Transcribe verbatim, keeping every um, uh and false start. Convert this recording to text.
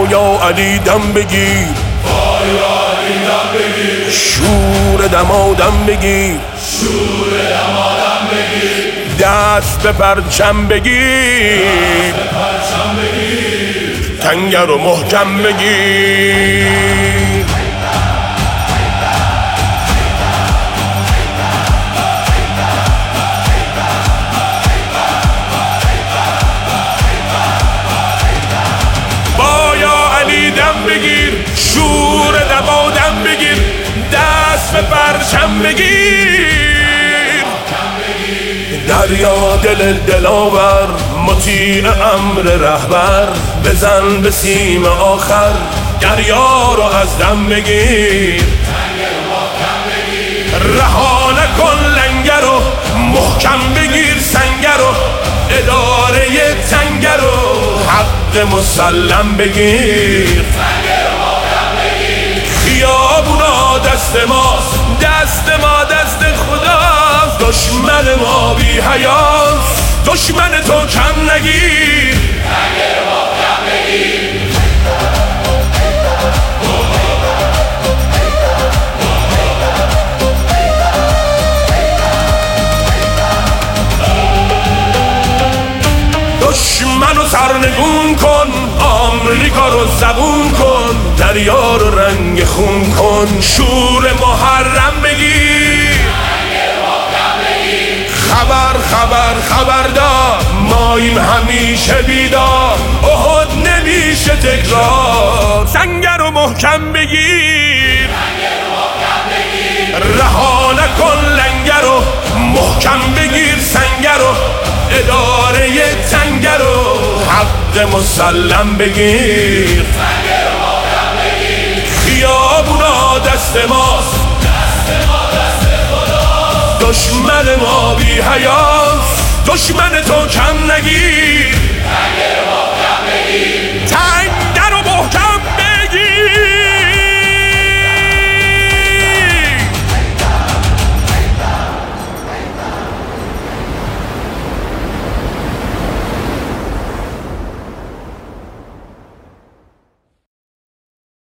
یا علی دم بگیر، شور دمادم بگیر، دست به پرچم بگیر، تنگر و محکم بگیر. با یا علی دم بگیر، شور دمادم بگیر، دست به پرچم بگیر. دریا دل دلاور، مطیع امر رهبر، بزن به سیم آخر، دریا رو از دم بگیر. رها نکن لنگر رو، محکم بگیر سنگر رو، اداره تنگر رو حق مسلم بگیر. خیابونا دست ماست، دست ما دست خداست، دشمن ما بی حیاست، دشمن تو کم نگیر. دشمن رو سرنگون کن، آمریکا رو زبون کن، دریا رو رنگ خون کن، شور محرم بگیر. خبر خبر خبردار، ماییم همیشه بیدار، احد نمیشه تکرار، سنگر رو محکم بگیر. رها نکن لنگر رو، محکم بگیر سنگر رو، اداره تنگر رو حق مسلم بگیر. خیابونا دست ماست، دشمن ما بی حیاست، دشمن تو کم نگیر.